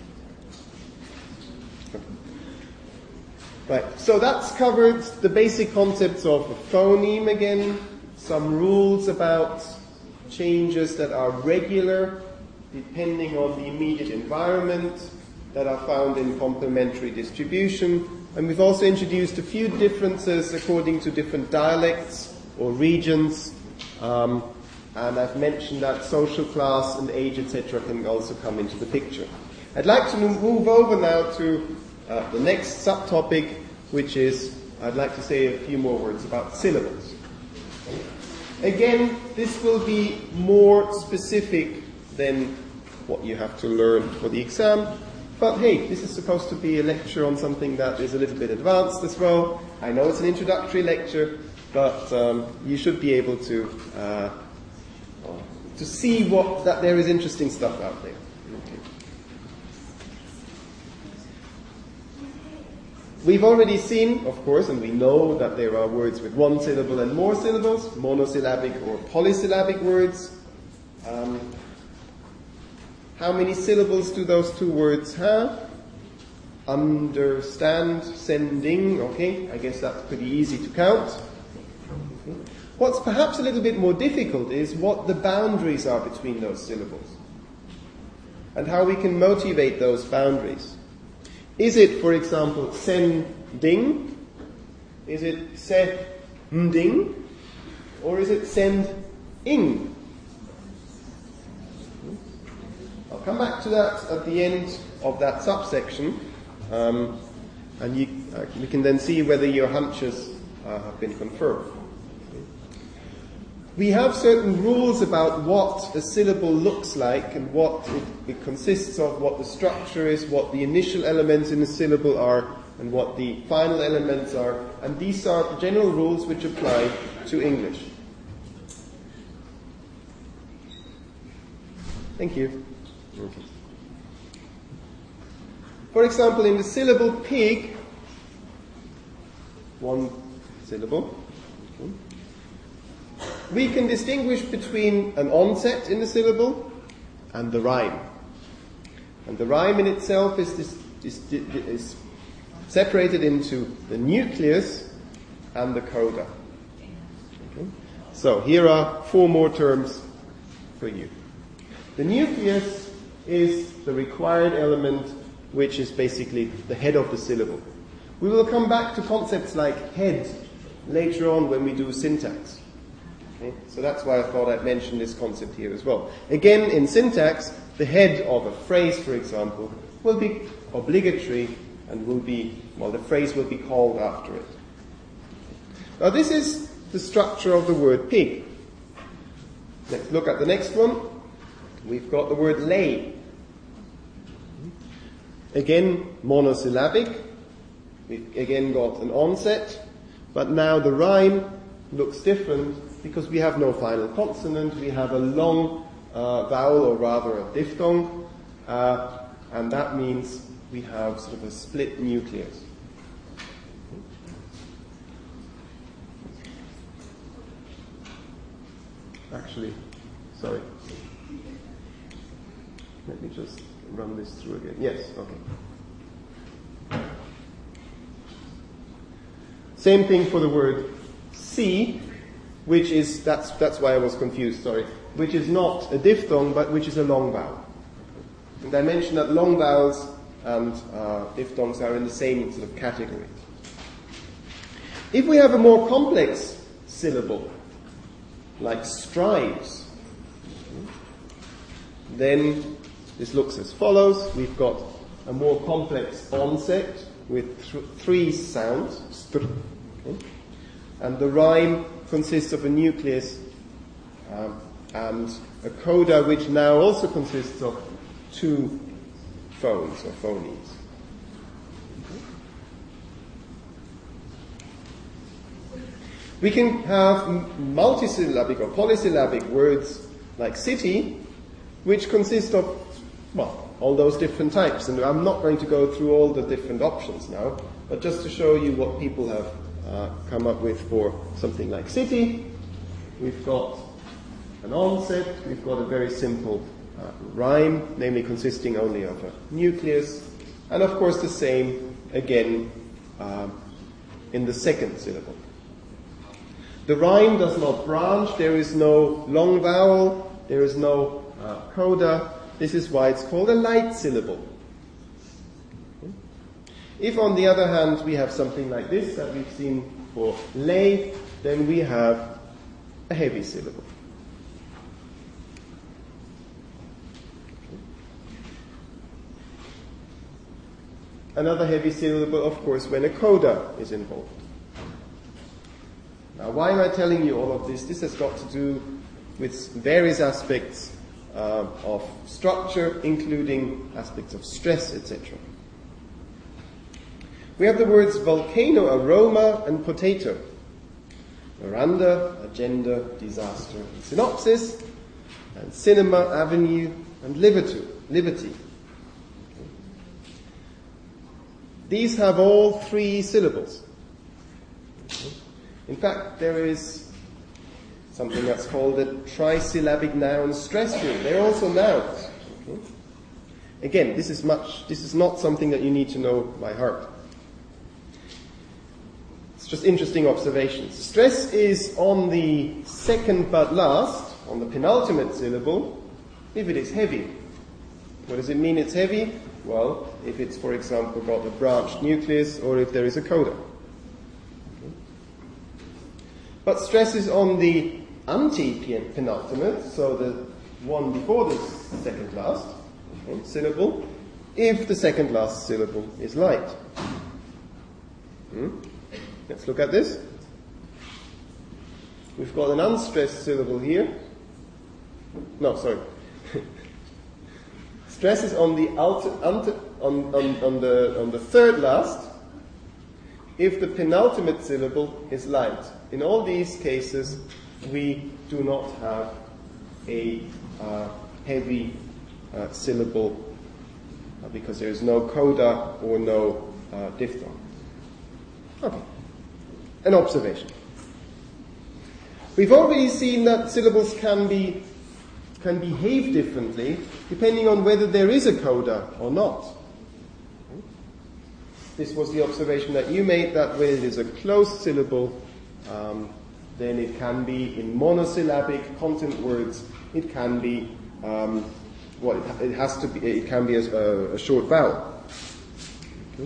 Right, so that's covered the basic concepts of a phoneme again, some rules about changes that are regular depending on the immediate environment that are found in complementary distribution. And we've also introduced a few differences according to different dialects or regions. And I've mentioned that social class and age, etc. can also come into the picture. I'd like to move over now to the next subtopic, which is, I'd like to say a few more words about syllables. Again, this will be more specific than what you have to learn for the exam. But hey, this is supposed to be a lecture on something that is a little bit advanced as well. I know it's an introductory lecture, but you should be able to see that there is interesting stuff out there. Okay. We've already seen, of course, and we know that there are words with one syllable and more syllables, monosyllabic or polysyllabic words. How many syllables do those two words have? Understand, sending, okay, I guess that's pretty easy to count. Okay. What's perhaps a little bit more difficult is what the boundaries are between those syllables and how we can motivate those boundaries. Is it, for example, sending? Is it sending? Or is it send-ing? I'll come back to that at the end of that subsection, and we can then see whether your hunches have been confirmed. We have certain rules about what a syllable looks like and what it consists of, what the structure is, what the initial elements in a syllable are, and what the final elements are. And these are general rules which apply to English. Thank you. Okay. For example, in the syllable pig, one syllable, okay, we can distinguish between an onset in the syllable and the rhyme. And the rhyme in itself is separated into the nucleus and the coda. Okay? So here are 4 more terms for you. The nucleus is the required element, which is basically the head of the syllable. We will come back to concepts like head later on when we do syntax. Okay? So that's why I thought I'd mention this concept here as well. Again, in syntax, the head of a phrase, for example, will be obligatory and the phrase will be called after it. Now this is the structure of the word pig. Let's look at the next one. We've got the word lay. Again, monosyllabic. We've again got an onset, but now the rhyme looks different because we have no final consonant. We have a long vowel, or rather a diphthong, and that means we have sort of a split nucleus. actually. Sorry. Let me just run this through again. Yes, okay. Same thing for the word C, which is, that's why I was confused, sorry, which is not a diphthong, but which is a long vowel. And I mentioned that long vowels and diphthongs are in the same sort of category. If we have a more complex syllable, like strives, then this looks as follows. We've got a more complex onset with three sounds, okay? And the rhyme consists of a nucleus and a coda, which now also consists of two phones or phonemes. We can have multisyllabic or polysyllabic words like city, which consist of, well, all those different types. And I'm not going to go through all the different options now, but just to show you what people have come up with for something like city. We've got an onset, we've got a very simple rhyme, namely consisting only of a nucleus, and of course the same again in the second syllable. The rhyme does not branch, there is no long vowel, there is no coda. This is why it's called a light syllable. Okay. If on the other hand we have something like this that we've seen for lay, then we have a heavy syllable. Another heavy syllable, of course, when a coda is involved. Now, why am I telling you all of this? This has got to do with various aspects of structure, including aspects of stress, etc. We have the words volcano, aroma, and potato. Veranda, agenda, disaster, and synopsis, and cinema, avenue, and liberty. These have all three syllables. In fact, there is something that's called a trisyllabic noun stress group. They're also nouns. Okay? Again, this is not something that you need to know by heart. It's just interesting observations. Stress is on the second but last, on the penultimate syllable, if it is heavy. What does it mean it's heavy? Well, if it's, for example, got a branched nucleus or if there is a coda. Okay. But stress is on the anti-penultimate, so the one before the second last syllable, if the second last syllable is light. Let's look at this. We've got an unstressed syllable here. No, sorry. Stress is on the on the third last if the penultimate syllable is light. In all these cases, we do not have a heavy syllable because there is no coda or no diphthong. Okay, an observation. We've already seen that syllables can behave differently depending on whether there is a coda or not. This was the observation that you made, that when it is a closed syllable, then it can be in monosyllabic content words. It can be it can be a short vowel. Okay.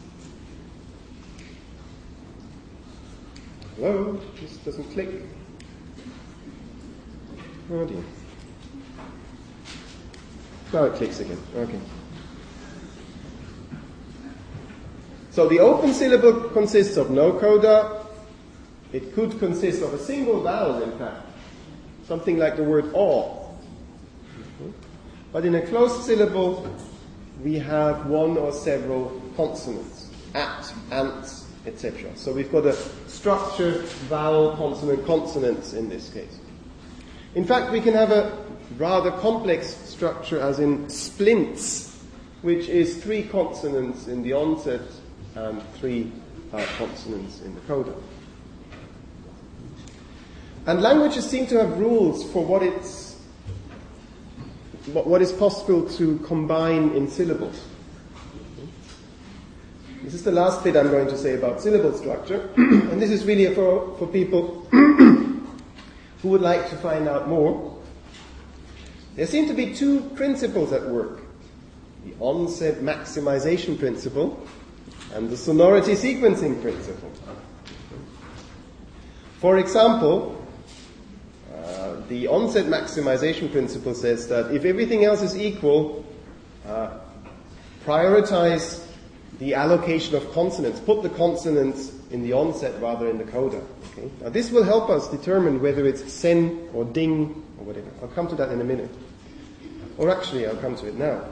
Hello, this doesn't click. Oh dear. Now it clicks again. Okay. So the open syllable consists of no coda. It could consist of a single vowel, in fact. Something like the word or. But in a closed syllable, we have one or several consonants. At, ants, etc. So we've got a structured vowel, consonant, consonants in this case. In fact, we can have a rather complex structure as in splints, which is 3 consonants in the onset and 3 consonants in the coda. And languages seem to have rules for what is possible to combine in syllables. This is the last bit I'm going to say about syllable structure, and this is really for people who would like to find out more. There seem to be two principles at work: the onset maximization principle and the sonority sequencing principle. For example, the onset maximization principle says that if everything else is equal, prioritize the allocation of consonants. Put the consonants in the onset rather in the coda. Okay? Now this will help us determine whether it's sen or ding or whatever. I'll come to that in a minute. Or actually, I'll come to it now.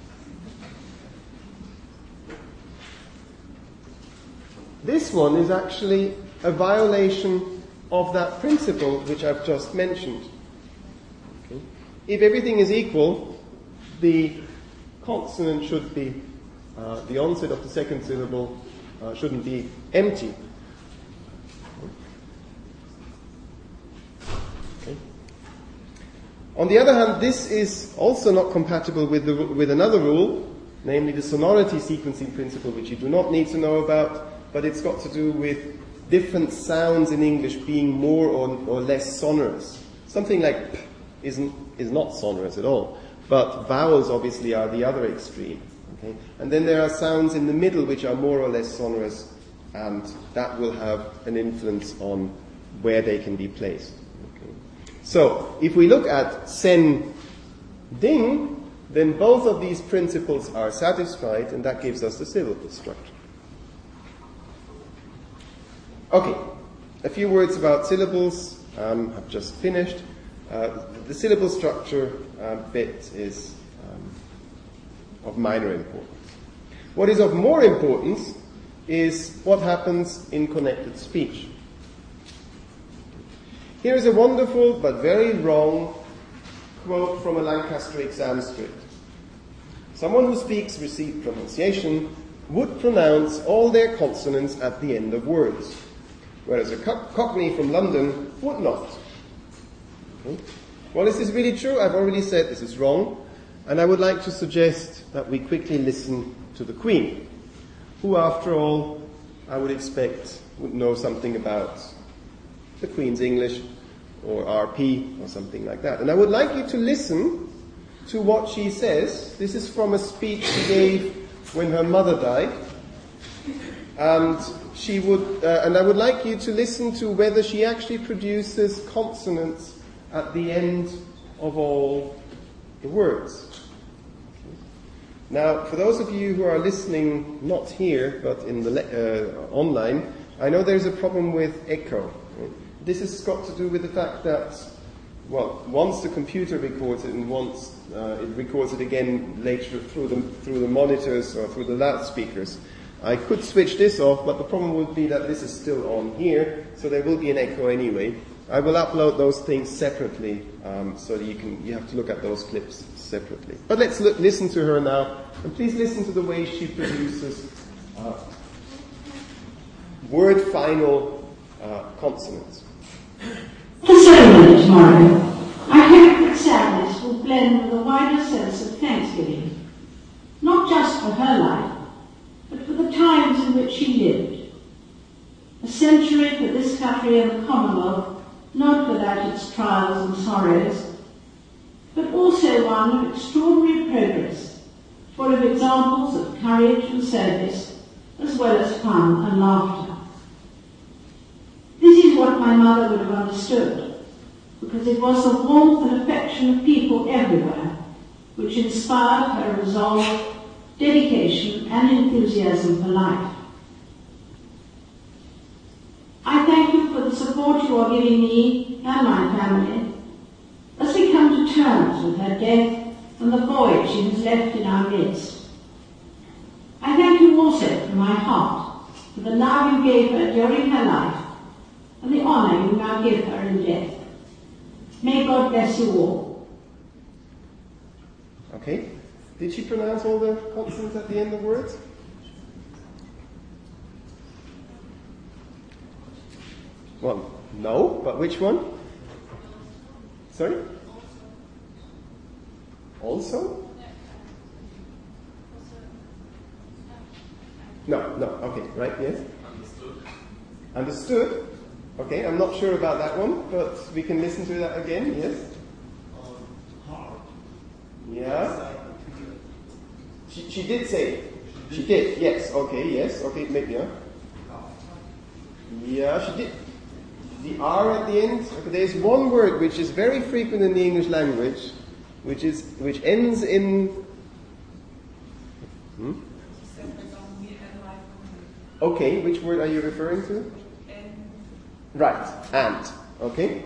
This one is actually a violation of that principle which I've just mentioned. Okay? If everything is equal, the consonant should be, the onset of the second syllable shouldn't be empty. Okay. On the other hand, this is also not compatible with another rule, namely the sonority sequencing principle, which you do not need to know about, but it's got to do with different sounds in English being more or less sonorous. Something like p is not sonorous at all, but vowels obviously are the other extreme. Okay? And then there are sounds in the middle which are more or less sonorous, and that will have an influence on where they can be placed. Okay? So, if we look at sen, ding, then both of these principles are satisfied, and that gives us the syllable structure. Okay, a few words about syllables. I've just finished. The syllable structure bit is of minor importance. What is of more importance is what happens in connected speech. Here is a wonderful but very wrong quote from a Lancaster exam script. Someone who speaks received pronunciation would pronounce all their consonants at the end of words, whereas a Cockney from London would not. Okay. Well, is this really true? I've already said this is wrong, and I would like to suggest that we quickly listen to the Queen, who, after all, I would expect would know something about the Queen's English, or RP, or something like that. And I would like you to listen to what she says. This is from a speech she gave when her mother died, and I would like you to listen to whether she actually produces consonants at the end of all the words. Now, for those of you who are listening, not here, but in the online, I know there's a problem with echo. This has got to do with the fact that, well, once the computer records it and once it records it again later through the monitors or through the loudspeakers. I could switch this off, but the problem would be that this is still on here, so there will be an echo anyway. I will upload those things separately, so that you have to look at those clips separately. But let's listen to her now, and please listen to the way she produces word final consonants. The ceremony tomorrow, I hope that sadness will blend with a wider sense of thanksgiving, not just for her life, but for the times in which she lived. A century for this country and the Commonwealth, not without its trials and sorrows, but also one of extraordinary progress, full of examples of courage and service, as well as fun and laughter. This is what my mother would have understood, because it was the warmth and affection of people everywhere which inspired her resolve, dedication and enthusiasm for life. I thank you for the support you are giving me and my family as we come to terms with her death and the void she has left in our midst. I thank you also from my heart for the love you gave her during her life and the honour you now give her in death. May God bless you all. Okay. Did she pronounce all the consonants at the end of words? Well, no, but which one? Sorry? Also? No, okay, right, yes? Understood? Okay, I'm not sure about that one, but we can listen to that again, yes? Hard. Yeah? She did say it. She did, yes, okay, maybe, yeah. Yeah, she did. The R at the end, okay, there's one word which is very frequent in the English language, which ends in... Okay, which word are you referring to? Right, and. Okay.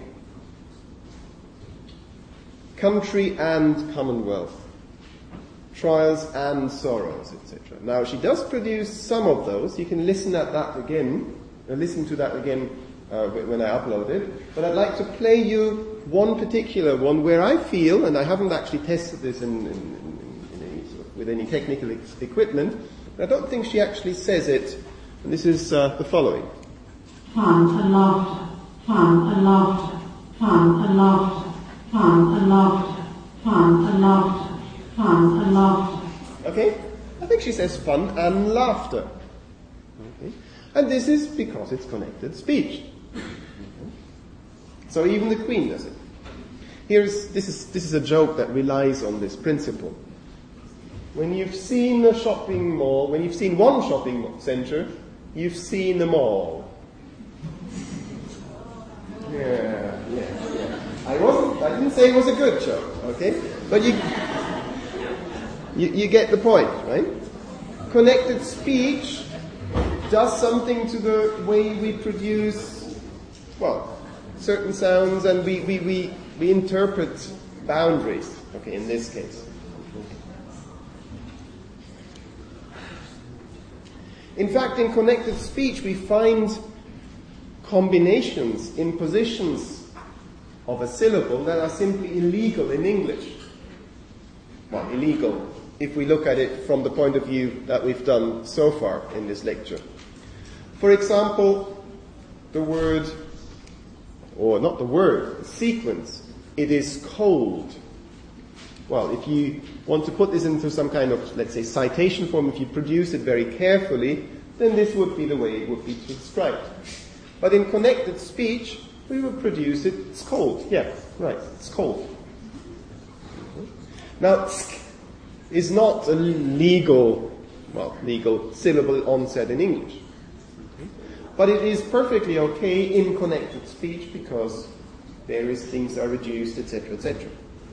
Country and commonwealth. Trials and sorrows, etc. Now, she does produce some of those. You can listen to that again when I upload it. But I'd like to play you one particular one where I feel, and I haven't actually tested this with any technical equipment, but I don't think she actually says it. And this is the following. Fun and laughter, fun and laughter, fun and laughter, fun and laughter, fun and laughter, fun and laughter. Okay? I think she says fun and laughter. Okay? And this is because it's connected speech. So even the Queen does it. This is a joke that relies on this principle. When you've seen a shopping mall, when you've seen one shopping centre, you've seen them all. Yeah. I didn't say it was a good joke, okay? But you get the point, right? Connected speech does something to the way we produce, certain sounds, and we interpret boundaries, okay, in this case. In fact, in connected speech, we find combinations in positions of a syllable that are simply illegal in English. Well, illegal if we look at it from the point of view that we've done so far in this lecture. For example, the sequence, it is cold. Well, if you want to put this into some kind of, let's say, citation form, if you produce it very carefully, then this would be the way it would be described. But in connected speech, we would produce it, it's cold. Yeah, right, it's cold. Now, tsk is not a legal syllable onset in English. But it is perfectly okay in connected speech because various things are reduced, etc., etc.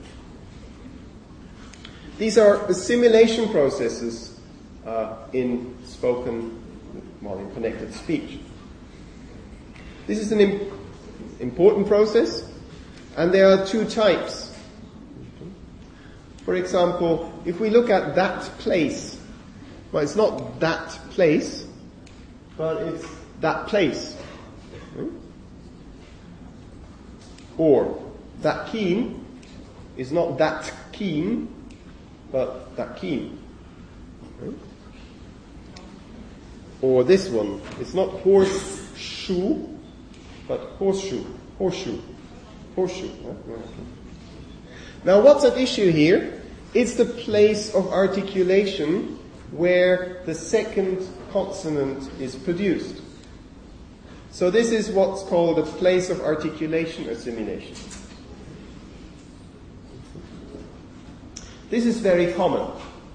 These are assimilation processes in connected speech. This is an important process, and there are two types. For example, if we look at that place, well, it's not that place, but it's that place. Or that keen is not that keen, but that keen. Or this one, it's not horseshoe, but horseshoe. Horseshoe. Now what's at issue here? It's the place of articulation where the second consonant is produced. So this is what's called a place of articulation assimilation. This is very common.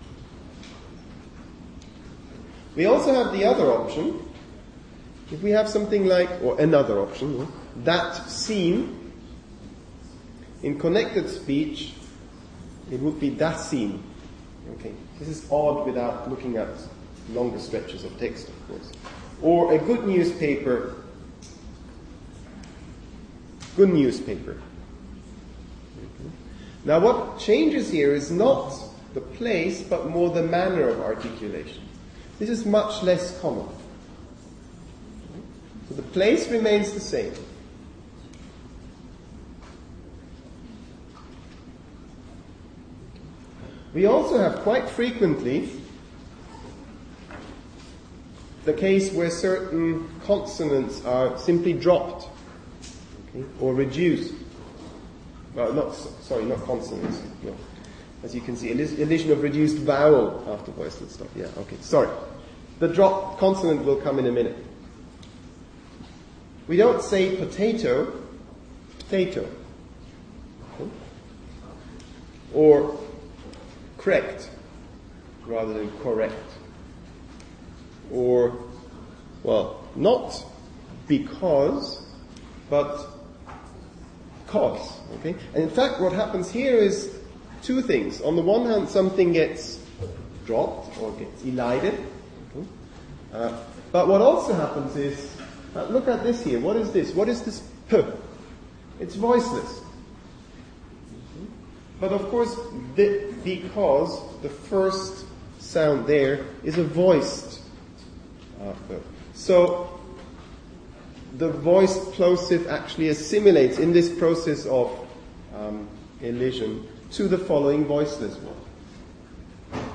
We also have the other option. If we have something like, or another option, that scene, in connected speech, it would be that scene. Okay, this is odd without looking at longer stretches of text, of course. Or a good newspaper. Good newspaper. Now what changes here is not the place, but more the manner of articulation. This is much less common. So the place remains the same. We also have quite frequently the case where certain consonants are simply dropped, okay, or reduced. Well, not consonants. No. As you can see, elision of reduced vowel after voiceless stop. Yeah, okay, sorry. The drop consonant will come in a minute. We don't say potato, potato. Okay. Or correct, rather than correct. Or, well, not because, but cause. Okay? And in fact, what happens here is two things. On the one hand, something gets dropped or gets elided. Okay? But what also happens is, look at this here. What is this? What is this p? It's voiceless. But of course, because the first sound there is a voiced p. So the voiced plosive actually assimilates in this process of elision to the following voiceless one.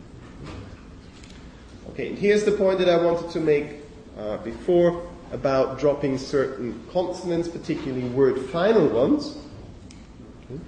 Okay, and here's the point that I wanted to make before about dropping certain consonants, particularly word final ones. Okay.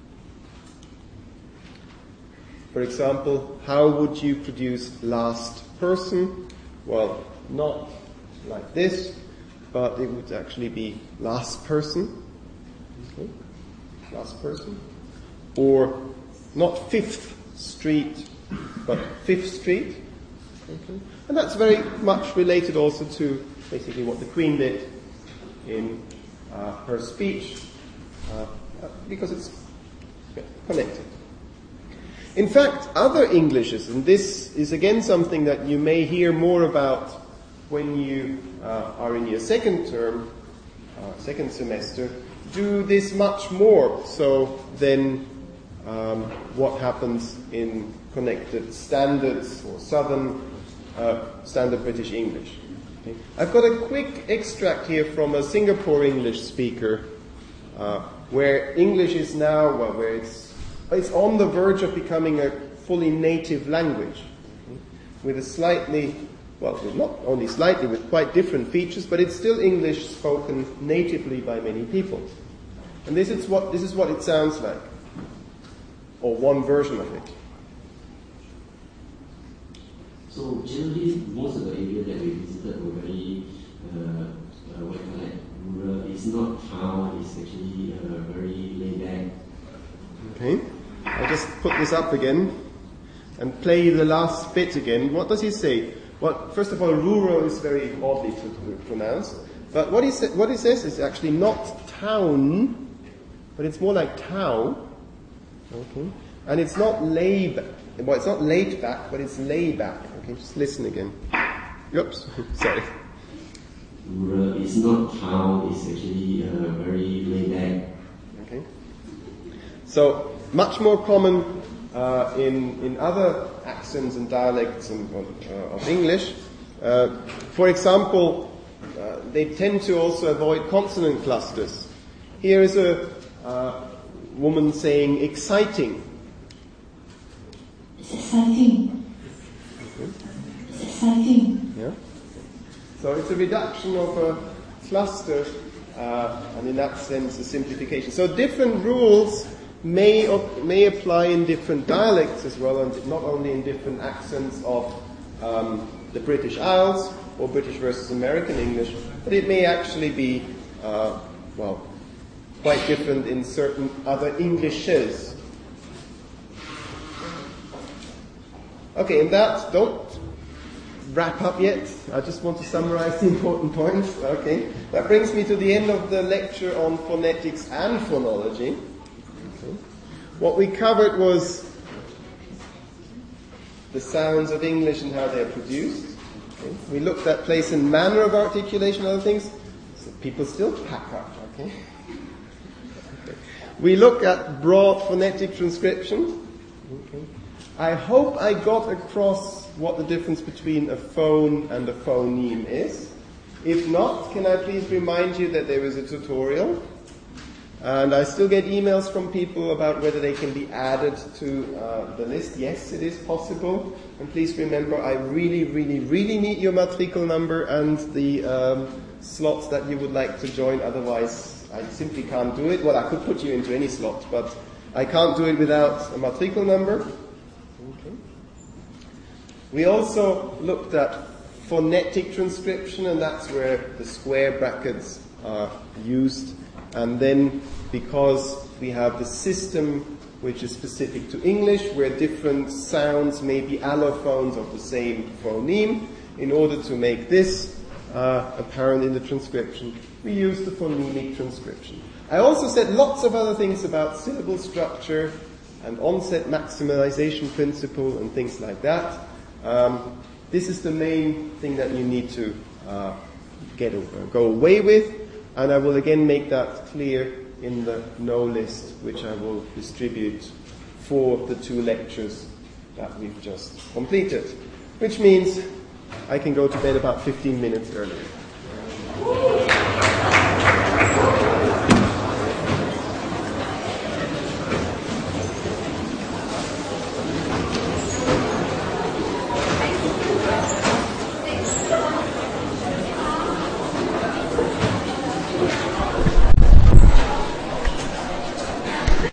For example, how would you produce last person? Well, not like this, but it would actually be last person. Okay. Last person. Or not Fifth Street, but Fifth Street. Okay. And that's very much related also to basically what the Queen did in her speech, because it's connected. In fact, other Englishes, and this is again something that you may hear more about when you are in your second term, second semester, do this much more so than what happens in connected standards or southern standard British English. Okay. I've got a quick extract here from a Singapore English speaker where English is now, where it's on the verge of becoming a fully native language, okay, with a slightly, well, not only slightly, with quite different features, but it's still English spoken natively by many people. And this is what it sounds like, or one version of it. So generally, most of the areas that we visited were very, rural. It's not town. It's actually very laid back. Okay, I'll just put this up again and play the last bit again. What does he say? Well, first of all, rural is very oddly to pronounce. But what he says is actually not town, but it's more like tau. Okay, and it's not well, it's not laid back, but it's lay back. Okay, just listen again. Oops, sorry. Rural is not town. It's actually very laid back. Okay. So much more common in other accents and dialects of English. For example, they tend to also avoid consonant clusters. Here is a woman saying exciting. It's exciting. Okay. It's exciting. Yeah. So it's a reduction of a cluster, and in that sense, a simplification. So different rules may apply in different dialects as well, and not only in different accents of the British Isles or British versus American English, but it may actually be, quite different in certain other Englishes. Okay, and that, don't wrap up yet. I just want to summarize the important points. Okay, that brings me to the end of the lecture on phonetics and phonology. Okay. What we covered was the sounds of English and how they are produced. Okay. We looked at place and manner of articulation and other things. So people still pack up. Okay. We look at broad phonetic transcription. Okay. I hope I got across what the difference between a phone and a phoneme is. If not, can I please remind you that there is a tutorial? And I still get emails from people about whether they can be added to the list. Yes, it is possible. And please remember, I really, really, really need your matricle number and the slots that you would like to join. Otherwise, I simply can't do it. Well, I could put you into any slot, but I can't do it without a matricle number. Okay. We also looked at phonetic transcription, and that's where the square brackets are used. And then, because we have the system which is specific to English, where different sounds may be allophones of the same phoneme, in order to make this apparent in the transcription, we use the phonemic transcription. I also said lots of other things about syllable structure and onset maximalization principle and things like that. This is the main thing that you need to go away with, and I will again make that clear in the no list, which I will distribute for the 2 lectures that we've just completed. Which means I can go to bed about 15 minutes earlier.